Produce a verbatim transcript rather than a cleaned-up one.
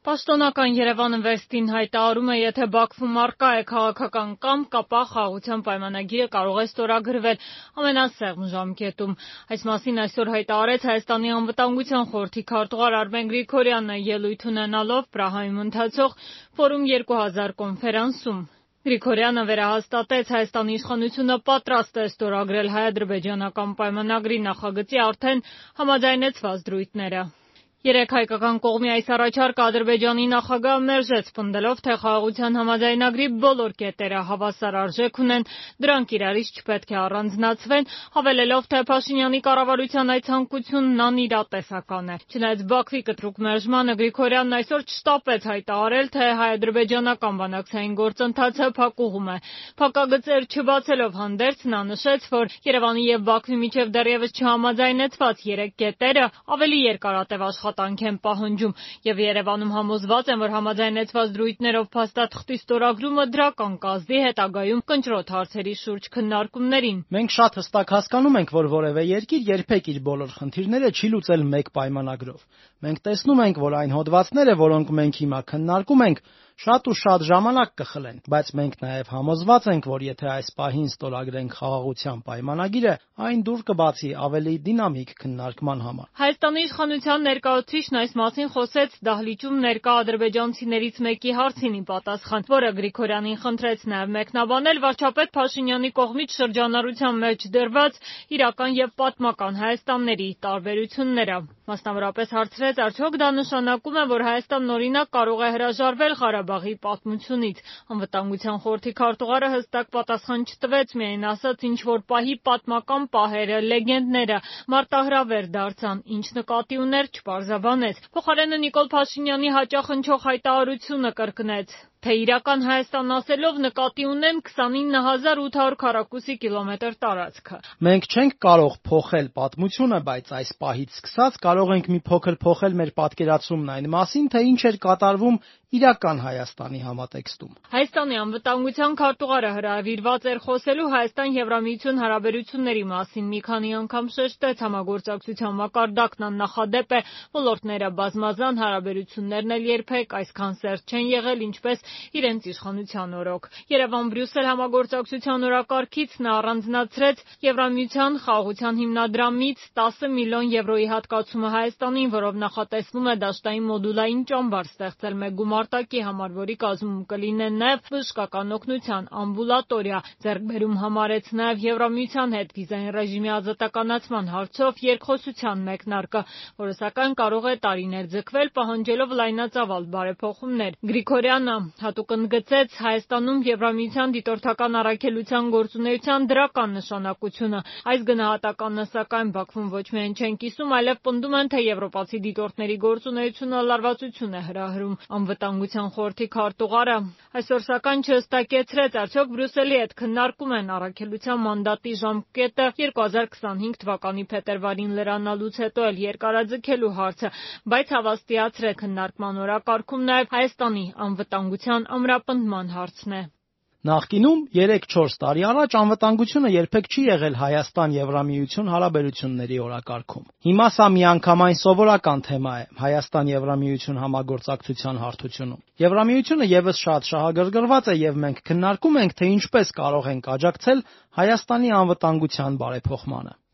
Պաշտոնական Երևան Ինվեստին հայտարարում է, եթե Բաքվում առկա է քաղաքական կամք, ապա խաղաղության պայմանագիրը կարող է ստորագրվել ամենասեղմ ժամկետում։ Այս մասին այսօր հայտարարեց Հայաստանի անվտանգության խորհրդի քարտուղար Արմեն Գրիգորյանը ելույթ ունենալով Պրահայում ընթացող Ֆորում երկու հազար կոնֆերանսում։ Գրիգորյանը վերահաստատեց Հայաստանի իշխանությունը պատրաստ է ստորագրել հայ-ադրբեջանական պայմանագրի նախագծի արդեն համաձայնեցված դրույթները։ Երեկ հայկական կողմի այս առաջարկը Ադրբեջանի նախագահը մերժեց, պնդելով, թե խաղաղության համաձայնագրի բոլոր կետերը հավասար արժեք ունեն, դրանք իրարից չպետք է առանձնացվեն, հավելելով, թե Փաշինյանի կառավարության այդ ցանկությունն անիրատեսական է։ Չնայած Բաքվի կտրուկ մերժմանը, Գրիգորյանն այսօր չշտապեց հայտարարել, թե հայ-ադրբեջանական բանակցային գործընթացը փակուղում է։ Փակագծեր չբացելով հանդերձ նա նշեց, որ Երևանի եւ Բաքվի միջև դեռևս չհամաձայնեցված երեք կետերը ավելի երկարատև աշխատանք են պահանջում, եւ Երևանում համոզված են, որ համաձայնեցված դրույթներով փաստաթղթի ստորագրումը դրական կազդի հետագայում կնճռոտ հարցերի շուրջ քննարկումներին։ Մենք շատ հստակ հասկանում ենք, որ որևէ երկիր երբեք իր բոլոր խնդիրները չի լուծել մեկ պայմանագրով։ Մենք տեսնում ենք, որ այն հոդվածները, որոնք մենք հիմա քննարկում ենք, շատ ու շատ ժամանակ կխլեն, բայց մենք նաև համոզված ենք, որ եթե այս պահին ստորագրենք խաղաղության պայմանագիրը, այն դուր կբացի ավելի դինամիկ քննարկման համար։ Հայաստանի իշխանության ներկայացուցիչն այս մասին խոսեց դահլիճում ներկա ադրբեջանցիներից մեկի հարցին ի պատասխան, որը Գրիգորյանին խնդրեց նաև մեկնաբանել վարչապետ Փաշինյանի կողմից շրջանառության մեջ դրված իրական եւ պատմական Հայաստանների տարբերությունները։ Մասնավորապես հարցրեց, արդյոք դա նշանակում է, որ Հայաստանն օրինակ կարող է հրաժարվել Ղարաբաղի պատմությունից։ Անվտանգության խորհրդի քարտուղարը հստակ պատասխան չտվեց, միայն ասաց, ինչ որ պահի պատմական պահերը, լեգենդները մարտահրավեր դարձան, ինչ նկատի ուներ չպարզաբանեց։ Փոխարենը Նիկոլ Փաշինյանի հաճախ հնչող հայտարարությունը կրկնեց, թե իրական Հայաստան ասելով նկատի ունեմ քսանինը հազար ութ հարյուր քառակուսի կիլոմետր տարածքը։ Մենք չենք կարող փոխել պատմությունը, բայց այս պահից սկսած կարող ենք մի փոքր փոխել մեր պատկերացումն այն մասին, թե ինչ էր կատարվում իրական Հայաստանի համատեքստում։ Հայաստանի անվտանգության քարտուղարը հրավիրված էր խոսելու Հայաստան-Եվրամիություն հարաբերությունների մասին։ Մի քանի անգամ շեշտեց, համագործակցության մակարդակն աննախադեպ է, ոլորտները բազմազան, հարաբերություններն էլ երբեք այսքան սերտ չեն եղել, ինչպես իրենց իշխանության օրոք։ Երևան-Բրյուսել համագործակցության օրակարգից նա առանձնացրեց Եվրամիության խաղաղության հիմնադրամից տասը միլիոն եվրոյի հատկացումը Հայաստանին, որով նախատեսվում է դաշտային մոդուլային ճամբար ստեղծել մեկ գումարտակի համար, որի կազմում կլինեն նաև բժշկական օգնության ամբուլատորիա։ Ձեռքբերում համարեց նաև Եվրամիության հետ վիզային ռեժիմի ազատականացման հարցով երկխոսության մեկնարկը, որը սակայն կարող է տարիներ ձգվել, պահանջելով լայնածավալ բարեփոխումներ։ Գրիգորյանը հատուկ ընդգծեց Հայաստանում Եվրամիության դիտորդական առաքելության գործունեության դրական նշանակությունը։ Այս գնահատականը սակայն Բաքվում ոչ միայն չեն կիսում, այլև պնդում են, թե եվրոպացի դիտորդների գործունեությունը լարվածություն է հրահրում։ Անվտանգության խորհրդի քարտուղարը այսօր սակայն չհստակեցրեց, արդյոք Բրյուսելի հետ քննարկում են առաքելության մանդատի ժամկետը երկու հազար քսանհինգ թվականի փետրվարին լրանալուց հետո էլ երկարաձգելու հարցը, բայց հավաստիացրեց, քննարկման օրակարգում նաև Հայաստանի անվտանգության ամրապնդման հարցն է։ Նախկինում երեք-չորս տարի առաջ անվտանգությունը երբեք չի եղել Հայաստան-Եվրամիություն հարաբերությունների օրակարգում։ Հիմա սա միանգամայն սովորական թեմա է Հայաստան-Եվրամիություն համագործակցության հարթությունում։ Եվրամիությունը եւս շատ շահագրգռված է եւ մենք քննարկում ենք, թե ինչպես կարող ենք աջակցել Հայաստանի անվտանգության բարեփոխմանը։